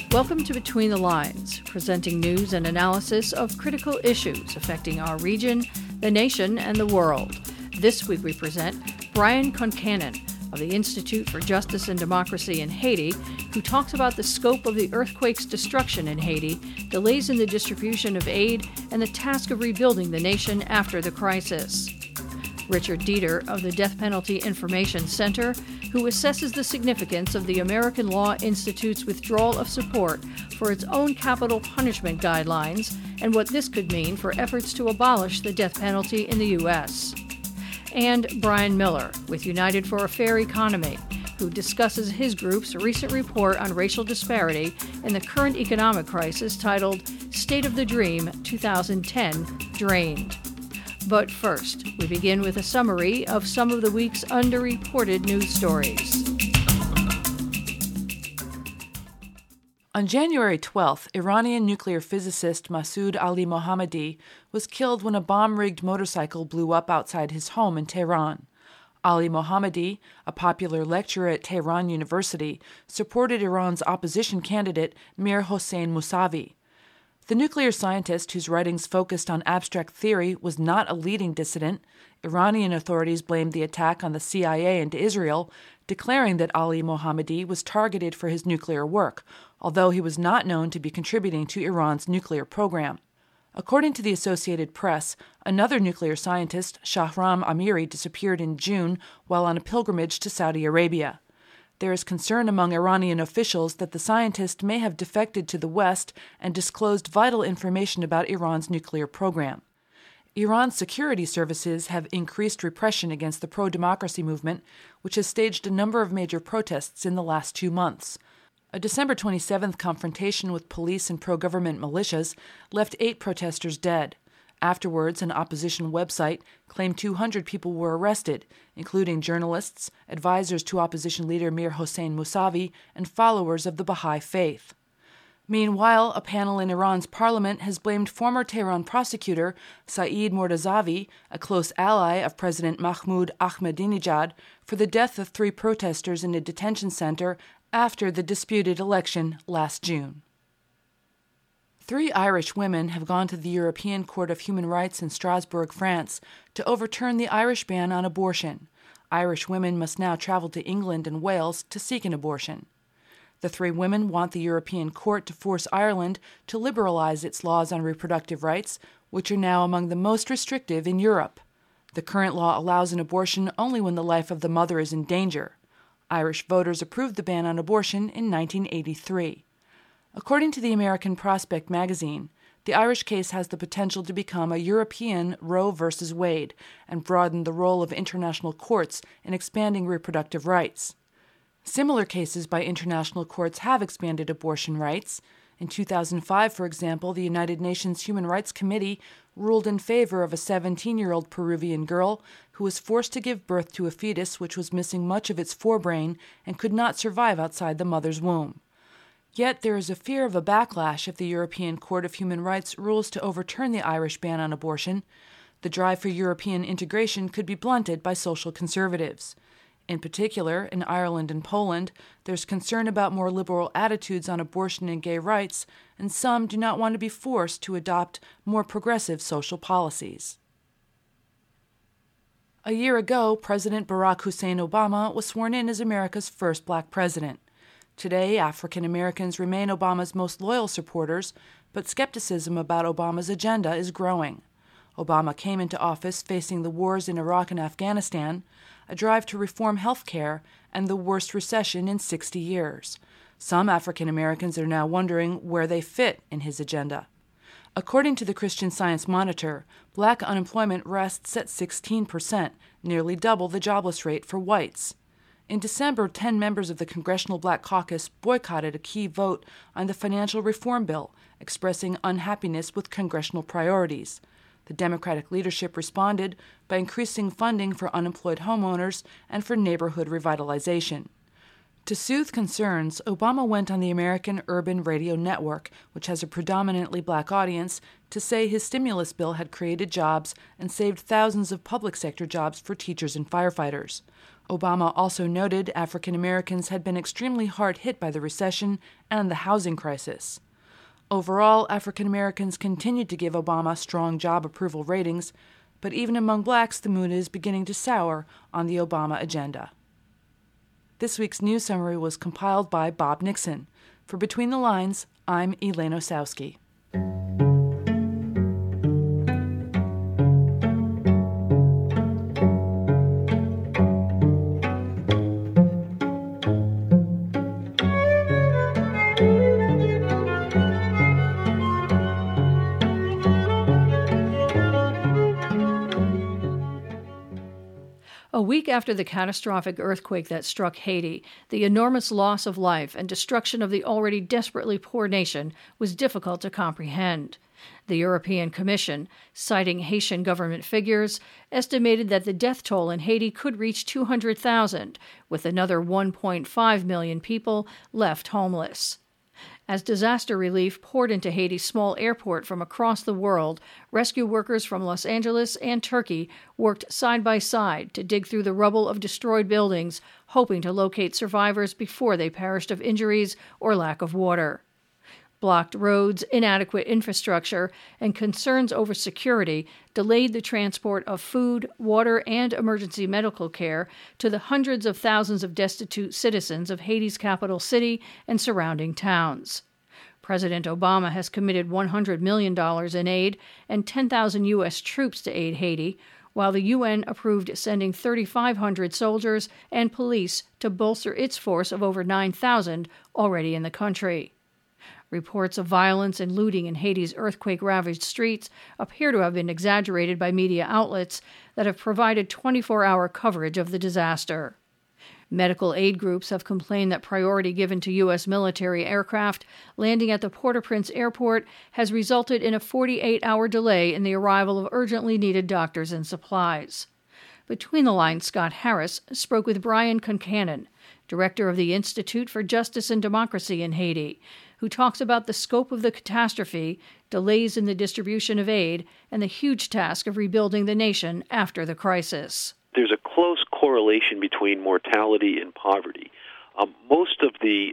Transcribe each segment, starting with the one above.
Welcome to Between the Lines, presenting news and analysis of critical issues affecting our region, the nation, and the world. This week we present Brian Concannon of the Institute for Justice and Democracy in Haiti, who talks about the scope of the earthquake's destruction in Haiti, delays in the distribution of aid, and the task of rebuilding the nation after the crisis. Richard Dieter of the Death Penalty Information Center, who assesses the significance of the American Law Institute's withdrawal of support for its own capital punishment guidelines and what this could mean for efforts to abolish the death penalty in the U.S. And Brian Miller with United for a Fair Economy, who discusses his group's recent report on racial disparity in the current economic crisis titled State of the Dream 2010 Drained. But first, we begin with a summary of some of the week's underreported news stories. On January 12th, Iranian nuclear physicist Masoud Ali Mohammadi was killed when a bomb-rigged motorcycle blew up outside his home in Tehran. Ali Mohammadi, a popular lecturer at Tehran University, supported Iran's opposition candidate Mir Hossein Mousavi. The nuclear scientist, whose writings focused on abstract theory, was not a leading dissident. Iranian authorities blamed the attack on the CIA and Israel, declaring that Ali Mohammadi was targeted for his nuclear work, although he was not known to be contributing to Iran's nuclear program. According to the Associated Press, another nuclear scientist, Shahram Amiri, disappeared in June while on a pilgrimage to Saudi Arabia. There is concern among Iranian officials that the scientist may have defected to the West and disclosed vital information about Iran's nuclear program. Iran's security services have increased repression against the pro-democracy movement, which has staged a number of major protests in the last 2 months. A December 27th confrontation with police and pro-government militias left 8 protesters dead. Afterwards, an opposition website claimed 200 people were arrested, including journalists, advisors to opposition leader Mir Hossein Mousavi, and followers of the Baha'i faith. Meanwhile, a panel in Iran's parliament has blamed former Tehran prosecutor Saeed Mortazavi, a close ally of President Mahmoud Ahmadinejad, for the death of 3 protesters in a detention center after the disputed election last June. 3 Irish women have gone to the European Court of Human Rights in Strasbourg, France, to overturn the Irish ban on abortion. Irish women must now travel to England and Wales to seek an abortion. The 3 women want the European Court to force Ireland to liberalize its laws on reproductive rights, which are now among the most restrictive in Europe. The current law allows an abortion only when the life of the mother is in danger. Irish voters approved the ban on abortion in 1983. According to the American Prospect magazine, the Irish case has the potential to become a European Roe v. Wade and broaden the role of international courts in expanding reproductive rights. Similar cases by international courts have expanded abortion rights. In 2005, for example, the United Nations Human Rights Committee ruled in favor of a 17-year-old Peruvian girl who was forced to give birth to a fetus which was missing much of its forebrain and could not survive outside the mother's womb. Yet there is a fear of a backlash if the European Court of Human Rights rules to overturn the Irish ban on abortion. The drive for European integration could be blunted by social conservatives. In particular, in Ireland and Poland, there's concern about more liberal attitudes on abortion and gay rights, and some do not want to be forced to adopt more progressive social policies. A year ago, President Barack Hussein Obama was sworn in as America's first black president. Today, African Americans remain Obama's most loyal supporters, but skepticism about Obama's agenda is growing. Obama came into office facing the wars in Iraq and Afghanistan, a drive to reform health care, and the worst recession in 60 years. Some African Americans are now wondering where they fit in his agenda. According to the Christian Science Monitor, black unemployment rests at 16%, nearly double the jobless rate for whites. In December, 10 members of the Congressional Black Caucus boycotted a key vote on the financial reform bill, expressing unhappiness with congressional priorities. The Democratic leadership responded by increasing funding for unemployed homeowners and for neighborhood revitalization. To soothe concerns, Obama went on the American Urban Radio Network, which has a predominantly black audience, to say his stimulus bill had created jobs and saved thousands of public sector jobs for teachers and firefighters. Obama also noted African Americans had been extremely hard hit by the recession and the housing crisis. Overall, African Americans continued to give Obama strong job approval ratings, but even among blacks, the mood is beginning to sour on the Obama agenda. This week's news summary was compiled by Bob Nixon. For Between the Lines, I'm Elaine Osowski. A week after the catastrophic earthquake that struck Haiti, the enormous loss of life and destruction of the already desperately poor nation was difficult to comprehend. The European Commission, citing Haitian government figures, estimated that the death toll in Haiti could reach 200,000, with another 1.5 million people left homeless. As disaster relief poured into Haiti's small airport from across the world, rescue workers from Los Angeles and Turkey worked side by side to dig through the rubble of destroyed buildings, hoping to locate survivors before they perished of injuries or lack of water. Blocked roads, inadequate infrastructure, and concerns over security delayed the transport of food, water, and emergency medical care to the hundreds of thousands of destitute citizens of Haiti's capital city and surrounding towns. President Obama has committed $100 million in aid and 10,000 U.S. troops to aid Haiti, while the UN approved sending 3,500 soldiers and police to bolster its force of over 9,000 already in the country. Reports of violence and looting in Haiti's earthquake-ravaged streets appear to have been exaggerated by media outlets that have provided 24-hour coverage of the disaster. Medical aid groups have complained that priority given to U.S. military aircraft landing at the Port-au-Prince airport has resulted in a 48-hour delay in the arrival of urgently needed doctors and supplies. Between the Lines, Scott Harris spoke with Brian Concannon, director of the Institute for Justice and Democracy in Haiti, who talks about the scope of the catastrophe, delays in the distribution of aid, and the huge task of rebuilding the nation after the crisis. There's a close correlation between mortality and poverty. Most of the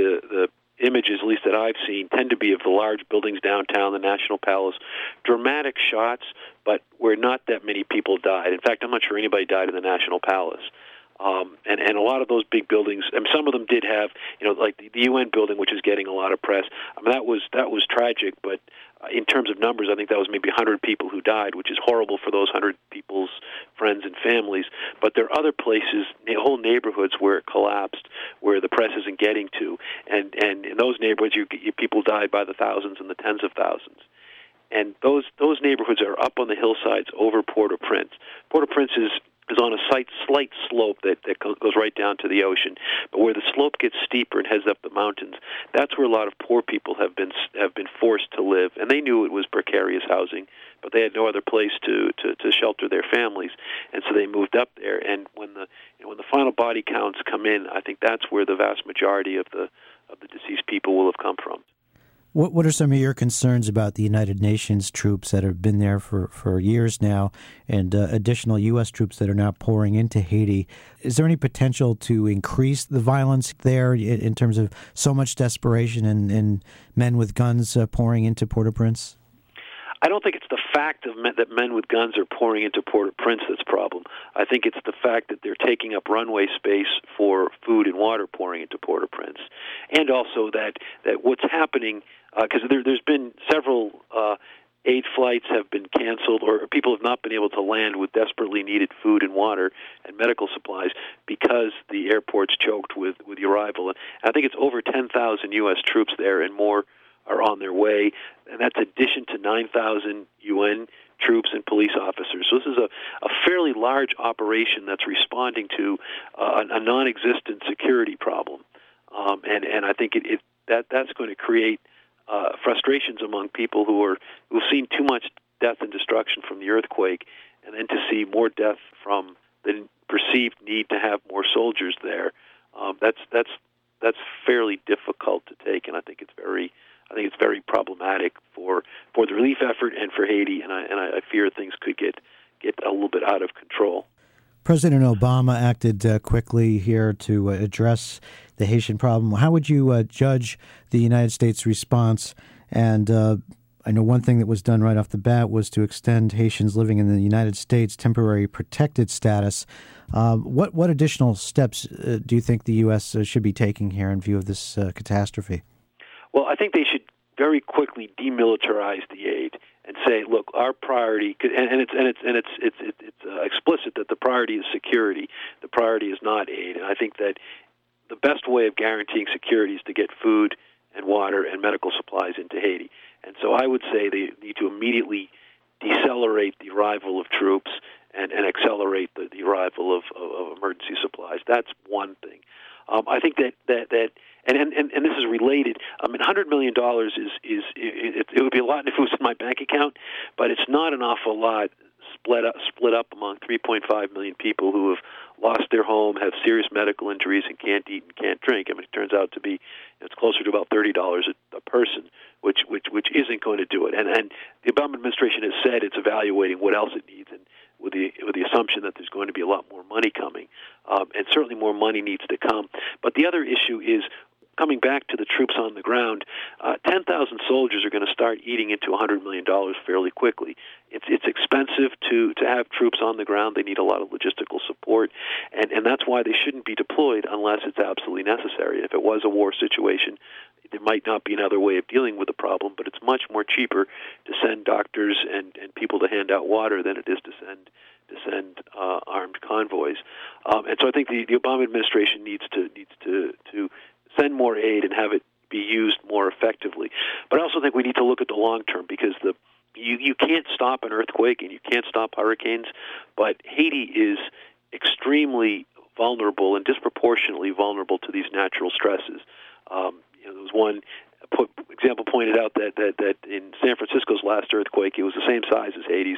images, at least that I've seen, tend to be of the large buildings downtown, the National Palace, dramatic shots, but where not that many people died. In fact, I'm not sure anybody died in the National Palace. And a lot of those big buildings, and some of them did have, like the UN building, which is getting a lot of press. I mean, that was tragic, but in terms of numbers, I think that was maybe 100 people who died, which is horrible for those 100 people's friends and families. But there are other places, whole neighborhoods where it collapsed, where the press isn't getting to, and in those neighborhoods, people died by the thousands and the tens of thousands. And those neighborhoods are up on the hillsides over Port-au-Prince. Port-au-Prince is on a slight slope that goes right down to the ocean, but where the slope gets steeper and heads up the mountains, that's where a lot of poor people have been forced to live, and they knew it was precarious housing, but they had no other place to shelter their families, and so they moved up there. And when the final body counts come in, I think that's where the vast majority of the deceased people will have come from. What are some of your concerns about the United Nations troops that have been there for years now and additional U.S. troops that are now pouring into Haiti? Is there any potential to increase the violence there in terms of so much desperation and men with guns pouring into Port-au-Prince? I don't think it's the fact that men with guns are pouring into Port-au-Prince that's the problem. I think it's the fact that they're taking up runway space for food and water pouring into Port-au-Prince. And also that what's happening, because there's been several aid flights have been canceled, or people have not been able to land with desperately needed food and water and medical supplies because the airport's choked with the arrival. And I think it's over 10,000 U.S. troops there, and more are on their way, and that's addition to 9,000 UN troops and police officers. So this is a fairly large operation that's responding to a non-existent security problem, and I think that's going to create frustrations among people who've seen too much death and destruction from the earthquake, and then to see more death from the perceived need to have more soldiers there. that's fairly difficult to take, and I think it's very problematic for the relief effort and for Haiti, and I fear things could get a little bit out of control. President Obama acted quickly here to address the Haitian problem. How would you judge the United States response? And I know one thing that was done right off the bat was to extend Haitians living in the United States temporary protected status. What additional steps do you think the U.S. Should be taking here in view of this catastrophe? Well, I think they should very quickly demilitarize the aid and say, look, our priority, and it's explicit that the priority is security. The priority is not aid, and I think that the best way of guaranteeing security is to get food and water and medical supplies into Haiti. And so I would say they need to immediately decelerate the arrival of troops and accelerate the arrival of emergency supplies. That's one thing. I think that and this is related. $100 million it would be a lot if it was in my bank account, but it's not an awful lot split up among 3.5 million people who have lost their home, have serious medical injuries, and can't eat and can't drink. It turns out to be it's closer to about $30 a person, which isn't going to do it. And the Obama administration has said it's evaluating what else it needs, and with the assumption that there's going to be a lot more money coming, and certainly more money needs to come. But the other issue is coming back to the troops on the ground. 10,000 soldiers are going to start eating into $100 million fairly quickly. It's expensive to have troops on the ground. They need a lot of logistical support, and that's why they shouldn't be deployed unless it's absolutely necessary. If it was a war situation, there might not be another way of dealing with the problem, but it's much more cheaper to send doctors and people to hand out water than it is to send armed convoys. And so I think the Obama administration needs to send more aid and have it be used more effectively. But I also think we need to look at the long term, because you can't stop an earthquake and you can't stop hurricanes, but Haiti is extremely vulnerable and disproportionately vulnerable to these natural stresses. There was one example pointed out that in San Francisco's last earthquake, it was the same size as Haiti's,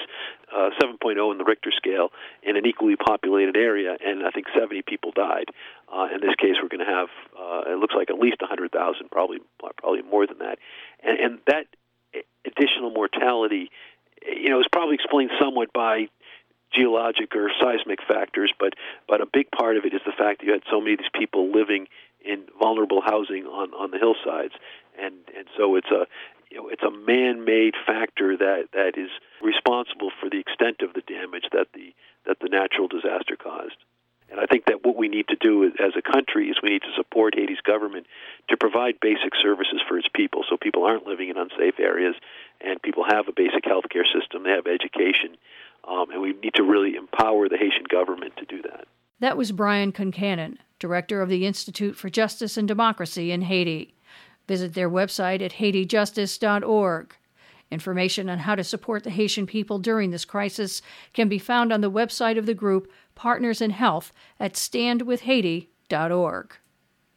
7.0 in the Richter scale, in an equally populated area, and I think 70 people died. In this case, we're going to have, it looks like at least 100,000, probably more than that. And that additional mortality, is probably explained somewhat by geologic or seismic factors, but a big part of it is the fact that you had so many of these people living in vulnerable housing on the hillsides, and so it's a man-made factor that is responsible for the extent of the damage that the natural disaster caused. And I think that what we need to do as a country is we need to support Haiti's government to provide basic services for its people, so people aren't living in unsafe areas, and people have a basic health care system, they have education, and we need to really empower the Haitian government to do that. That was Brian Concannon, director of the Institute for Justice and Democracy in Haiti. Visit their website at HaitiJustice.org. Information on how to support the Haitian people during this crisis can be found on the website of the group Partners in Health at standwithhaiti.org.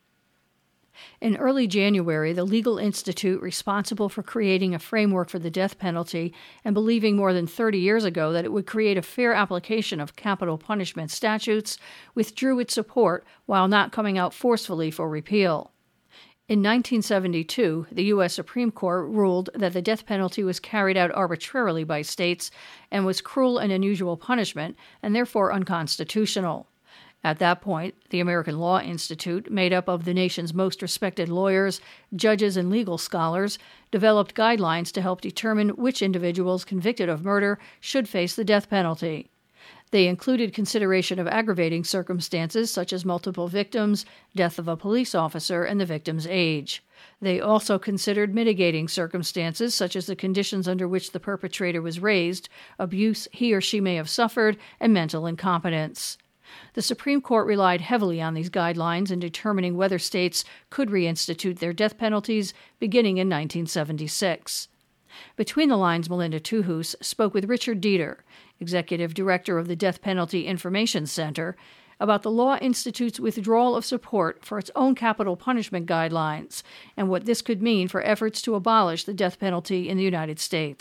In early January, the legal institute responsible for creating a framework for the death penalty and believing more than 30 years ago that it would create a fair application of capital punishment statutes withdrew its support while not coming out forcefully for repeal. In 1972, the U.S. Supreme Court ruled that the death penalty was carried out arbitrarily by states and was cruel and unusual punishment and therefore unconstitutional. At that point, the American Law Institute, made up of the nation's most respected lawyers, judges, and legal scholars, developed guidelines to help determine which individuals convicted of murder should face the death penalty. They included consideration of aggravating circumstances such as multiple victims, death of a police officer, and the victim's age. They also considered mitigating circumstances such as the conditions under which the perpetrator was raised, abuse he or she may have suffered, and mental incompetence. The Supreme Court relied heavily on these guidelines in determining whether states could reinstitute their death penalties beginning in 1976. Between the Lines, Melinda Tuhus spoke with Richard Dieter, executive director of the Death Penalty Information Center, about the Law Institute's withdrawal of support for its own capital punishment guidelines and what this could mean for efforts to abolish the death penalty in the United States.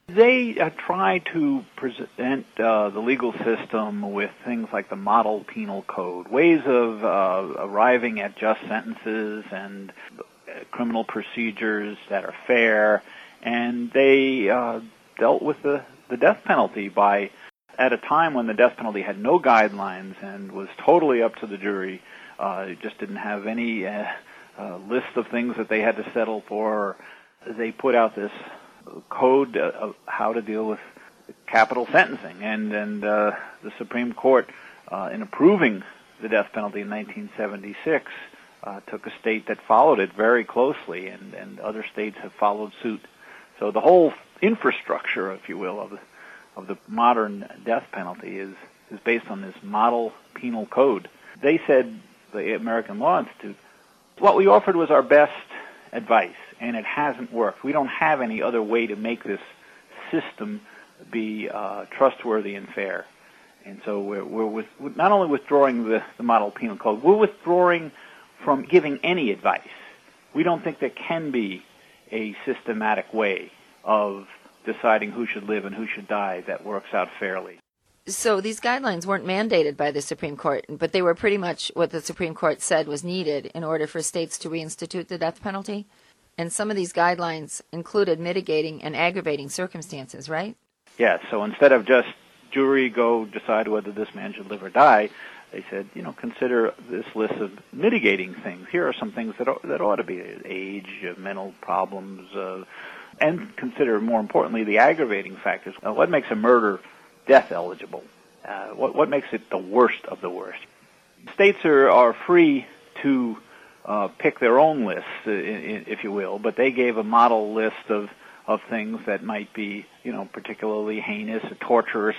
They try to present the legal system with things like the model penal code, ways of arriving at just sentences and criminal procedures that are fair, and they dealt with the death penalty at a time when the death penalty had no guidelines and was totally up to the jury. It just didn't have any list of things that they had to settle for. They put out this code of how to deal with capital sentencing, and the Supreme Court, in approving the death penalty in 1976, took a state that followed it very closely, and other states have followed suit. So the whole infrastructure, if you will, of the modern death penalty is based on this model penal code. They said, the American Law Institute, what we offered was our best advice, and it hasn't worked. We don't have any other way to make this system be trustworthy and fair. And so we're not only withdrawing the model penal code, we're withdrawing from giving any advice. We don't think there can be a systematic way of deciding who should live and who should die that works out fairly. So these guidelines weren't mandated by the Supreme Court, but they were pretty much what the Supreme Court said was needed in order for states to reinstitute the death penalty? And some of these guidelines included mitigating and aggravating circumstances, right? Yes, so instead of just jury go decide whether this man should live or die, they said, consider this list of mitigating things. Here are some things that ought to be age, mental problems, and consider, more importantly, the aggravating factors. What makes a murder death eligible? What makes it the worst of the worst? States are free to pick their own lists, if you will, but they gave a model list of things that might be, particularly heinous, torturous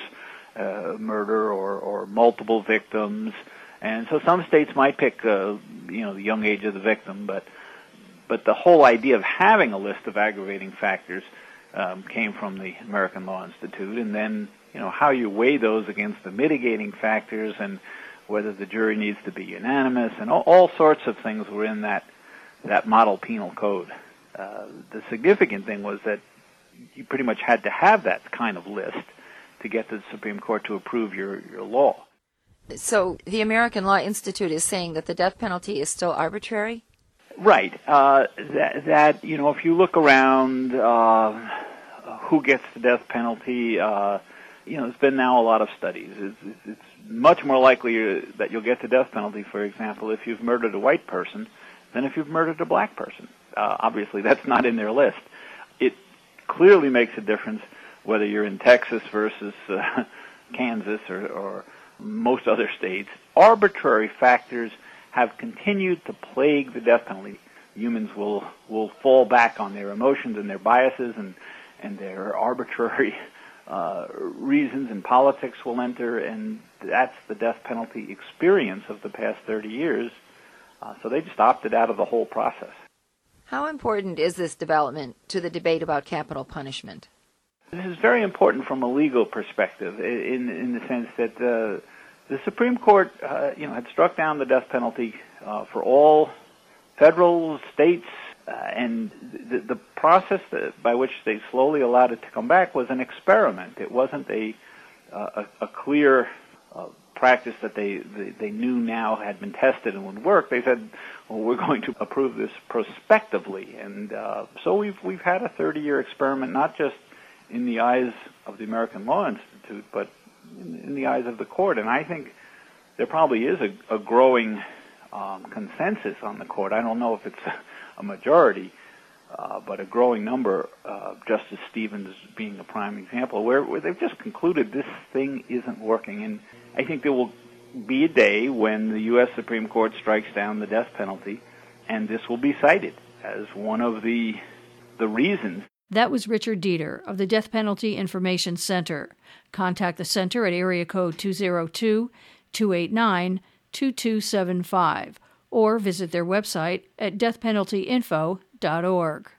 murder or multiple victims. And so some states might pick, the young age of the victim, but the whole idea of having a list of aggravating factors came from the American Law Institute, and then, how you weigh those against the mitigating factors and whether the jury needs to be unanimous, and all sorts of things were in that model penal code. The significant thing was that you pretty much had to have that kind of list to get the Supreme Court to approve your law. So the American Law Institute is saying that the death penalty is still arbitrary? Right. That if you look around, who gets the death penalty, there's been now a lot of studies. It's much more likely that you'll get the death penalty, for example, if you've murdered a white person than if you've murdered a black person. Obviously, that's not in their list. It clearly makes a difference whether you're in Texas versus Kansas or most other states. Arbitrary factors have continued to plague the death penalty. Humans will fall back on their emotions and their biases and their arbitrary reasons, and politics will enter, and that's the death penalty experience of the past 30 years. So they just opted out of the whole process. How important is this development to the debate about capital punishment? This is very important from a legal perspective, in the sense that the Supreme Court, had struck down the death penalty for all federal, states, and the process by which they slowly allowed it to come back was an experiment. It wasn't a clear practice that they knew now had been tested and would work. They said, well, we're going to approve this prospectively, and so we've had a 30-year experiment, not just in the eyes of the American Law Institute, but in the eyes of the court. And I think there probably is a growing consensus on the court. I don't know if it's a majority, but a growing number, Justice Stevens being a prime example, where they've just concluded this thing isn't working. And I think there will be a day when the U.S. Supreme Court strikes down the death penalty, and this will be cited as one of the reasons. That was Richard Dieter of the Death Penalty Information Center. Contact the center at area code 202-289-2275 or visit their website at deathpenaltyinfo.org.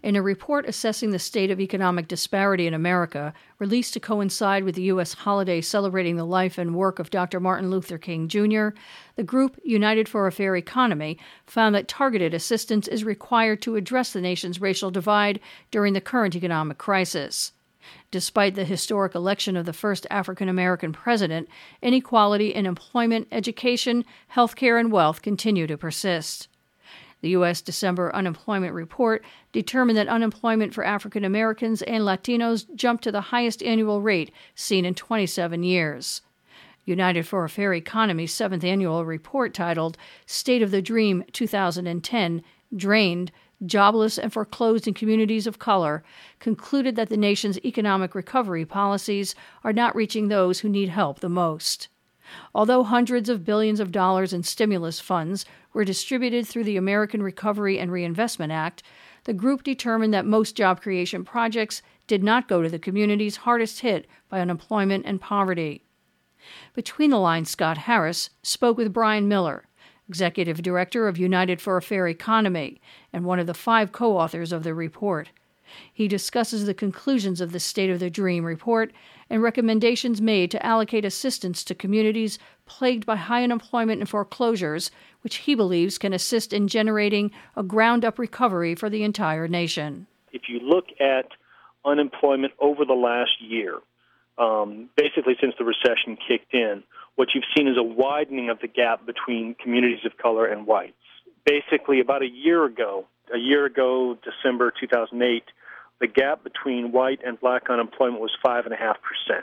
In a report assessing the state of economic disparity in America, released to coincide with the U.S. holiday celebrating the life and work of Dr. Martin Luther King Jr., the group United for a Fair Economy found that targeted assistance is required to address the nation's racial divide during the current economic crisis. Despite the historic election of the first African American president, inequality in employment, education, healthcare, and wealth continue to persist. The U.S. December unemployment report determined that unemployment for African Americans and Latinos jumped to the highest annual rate seen in 27 years. United for a Fair Economy's 7th annual report titled State of the Dream 2010, Drained, Jobless, and Foreclosed in Communities of Color, concluded that the nation's economic recovery policies are not reaching those who need help the most. Although hundreds of billions of dollars in stimulus funds were distributed through the American Recovery and Reinvestment Act, the group determined that most job creation projects did not go to the communities hardest hit by unemployment and poverty. Between the Lines, Scott Harris spoke with Brian Miller, Executive Director of United for a Fair Economy and one of the 5 co-authors of the report. He discusses the conclusions of the State of the Dream report and recommendations made to allocate assistance to communities plagued by high unemployment and foreclosures, which he believes can assist in generating a ground-up recovery for the entire nation. If you look at unemployment over the last year, basically since the recession kicked in, what you've seen is a widening of the gap between communities of color and whites. Basically, about a year ago, December 2008, the gap between white and black unemployment was 5.5%.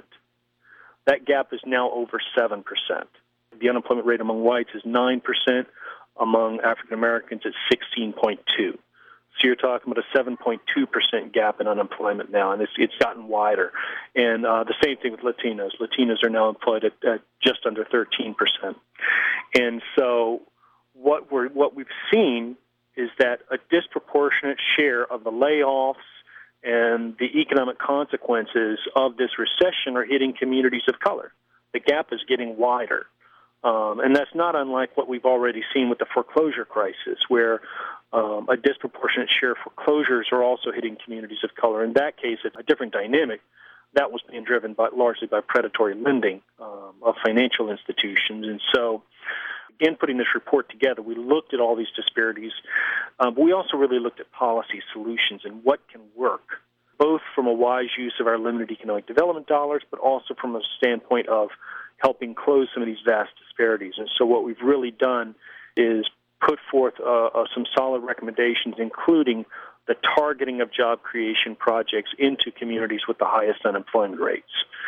That gap is now over 7%. The unemployment rate among whites is 9%. Among African Americans, it's 16.2%. So you're talking about a 7.2% gap in unemployment now, and it's gotten wider. And the same thing with Latinos. Latinos are now employed at just under 13%. And so what we've seen is that a disproportionate share of the layoffs and the economic consequences of this recession are hitting communities of color. The gap is getting wider. And that's not unlike what we've already seen with the foreclosure crisis, where a disproportionate share of foreclosures are also hitting communities of color. In that case, it's a different dynamic. That was being driven largely by predatory lending of financial institutions. And so, in putting this report together, we looked at all these disparities, but we also really looked at policy solutions and what can work, both from a wise use of our limited economic development dollars, but also from a standpoint of helping close some of these vast disparities. And so what we've really done is put forth some solid recommendations, including the targeting of job creation projects into communities with the highest unemployment rates.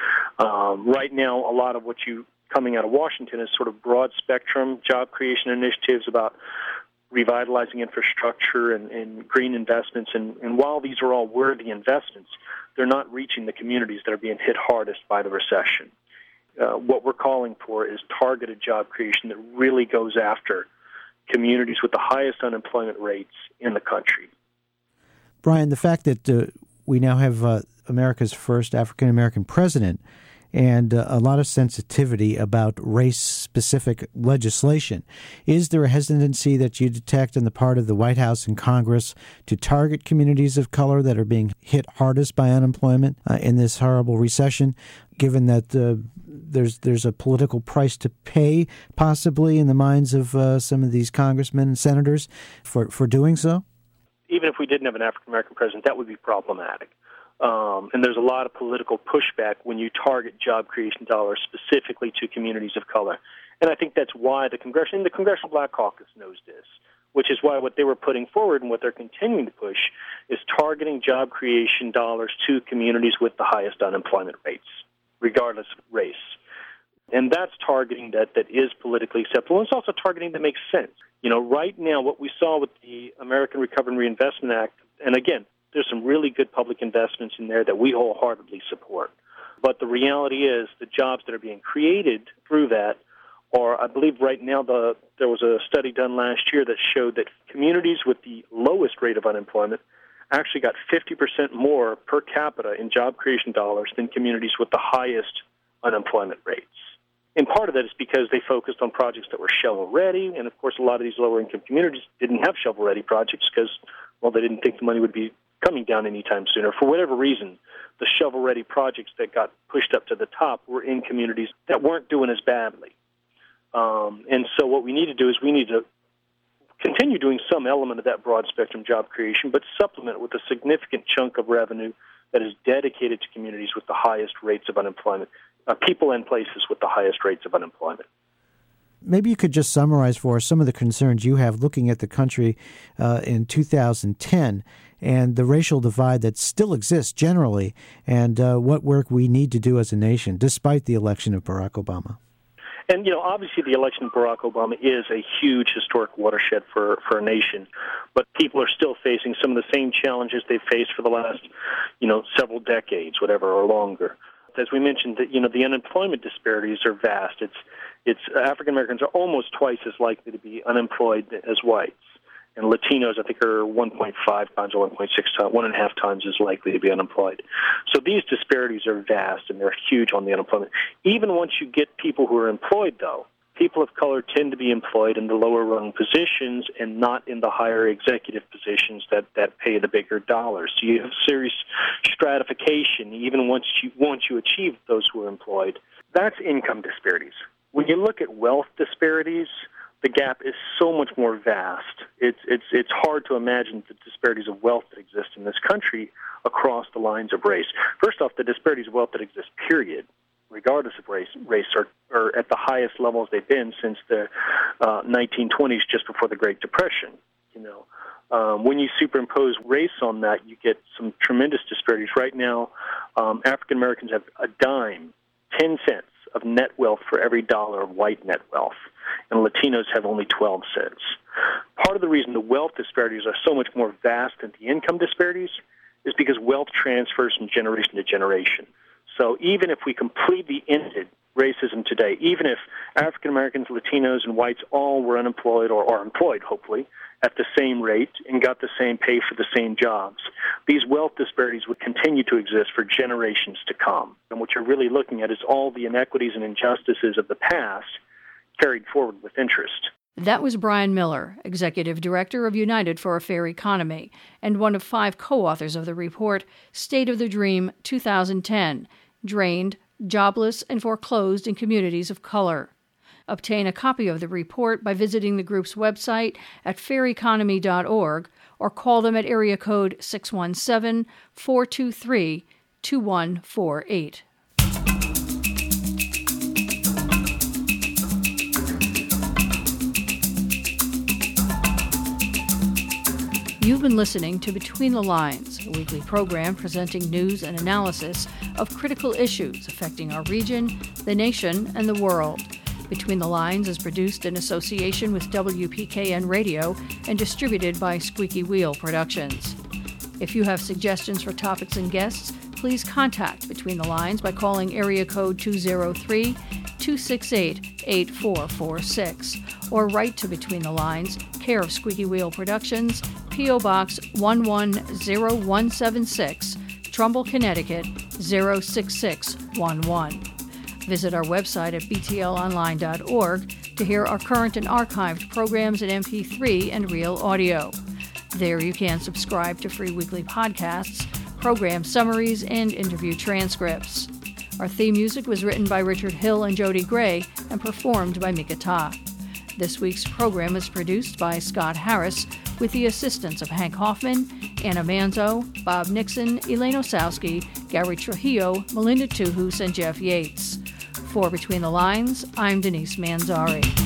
Right now, a lot of what coming out of Washington is sort of broad spectrum job creation initiatives about revitalizing infrastructure and green investments. And while these are all worthy investments, they're not reaching the communities that are being hit hardest by the recession. What we're calling for is targeted job creation that really goes after communities with the highest unemployment rates in the country. Brian, the fact that we now have America's first African-American president and a lot of sensitivity about race-specific legislation, is there a hesitancy that you detect on the part of the White House and Congress to target communities of color that are being hit hardest by unemployment in this horrible recession, given that there's a political price to pay, possibly, in the minds of some of these congressmen and senators for doing so? Even if we didn't have an African-American president, that would be problematic. And there's a lot of political pushback when you target job creation dollars specifically to communities of color. And I think that's why the Congressional Black Caucus knows this, which is why what they were putting forward and what they're continuing to push is targeting job creation dollars to communities with the highest unemployment rates, regardless of race. And that's targeting that is politically acceptable. And it's also targeting that makes sense. You know, right now, what we saw with the American Recovery and Reinvestment Act, and again, there's some really good public investments in there that we wholeheartedly support. But the reality is the jobs that are being created through that are, I believe right now, there was a study done last year that showed that communities with the lowest rate of unemployment actually got 50% more per capita in job creation dollars than communities with the highest unemployment rates. And part of that is because they focused on projects that were shovel-ready, and of course a lot of these lower-income communities didn't have shovel-ready projects because, well, they didn't think the money would be coming down anytime sooner. For whatever reason, the shovel-ready projects that got pushed up to the top were in communities that weren't doing as badly. And so what we need to do is we need to continue doing some element of that broad-spectrum job creation, but supplement it with a significant chunk of revenue that is dedicated to communities with the highest rates of unemployment, people and places with the highest rates of unemployment. Maybe you could just summarize for us some of the concerns you have looking at the country in 2010 and the racial divide that still exists generally, and what work we need to do as a nation, despite the election of Barack Obama. And, obviously the election of Barack Obama is a huge historic watershed for a nation, but people are still facing some of the same challenges they've faced for the last, several decades, whatever, or longer. As we mentioned, the unemployment disparities are vast. It's African Americans are almost twice as likely to be unemployed as whites. And Latinos, I think, are 1.5 times or 1.6 times, 1.5 times as likely to be unemployed. So these disparities are vast, and they're huge on the unemployment. Even once you get people who are employed, though, people of color tend to be employed in the lower-rung positions and not in the higher executive positions that pay the bigger dollars. So you have serious stratification even once you achieve those who are employed. That's income disparities. When you look at wealth disparities, the gap is so much more vast. It's hard to imagine the disparities of wealth that exist in this country across the lines of race. First off, the disparities of wealth that exist, period, regardless of race are at the highest levels they've been since the 1920s, just before the Great Depression. When you superimpose race on that, you get some tremendous disparities. Right now, African Americans have a dime, 10 cents of net wealth for every dollar of white net wealth, and Latinos have only 12 cents. Part of the reason the wealth disparities are so much more vast than the income disparities is because wealth transfers from generation to generation. So even if we completely ended racism today, even if African Americans, Latinos, and whites all were unemployed or employed, hopefully, at the same rate and got the same pay for the same jobs, these wealth disparities would continue to exist for generations to come. And what you're really looking at is all the inequities and injustices of the past carried forward with interest. That was Brian Miller, Executive Director of United for a Fair Economy, and one of 5 co-authors of the report, State of the Dream 2010, Drained, Jobless, and Foreclosed in Communities of Color. Obtain a copy of the report by visiting the group's website at faireconomy.org or call them at area code 617-423-2148. You've been listening to Between the Lines, a weekly program presenting news and analysis of critical issues affecting our region, the nation, and the world. Between the Lines is produced in association with WPKN Radio and distributed by Squeaky Wheel Productions. If you have suggestions for topics and guests, please contact Between the Lines by calling area code 203-268-8446 or write to Between the Lines, care of Squeaky Wheel Productions, P.O. Box 110176, Trumbull, Connecticut 06611. Visit our website at btlonline.org to hear our current and archived programs in MP3 and real audio. There you can subscribe to free weekly podcasts, program summaries, and interview transcripts. Our theme music was written by Richard Hill and Jody Gray and performed by Mika Ta. This week's program is produced by Scott Harris with the assistance of Hank Hoffman, Anna Manzo, Bob Nixon, Elaine Osowski, Gary Trujillo, Melinda Tuhus, and Jeff Yates. For Between the Lines, I'm Denise Manzari.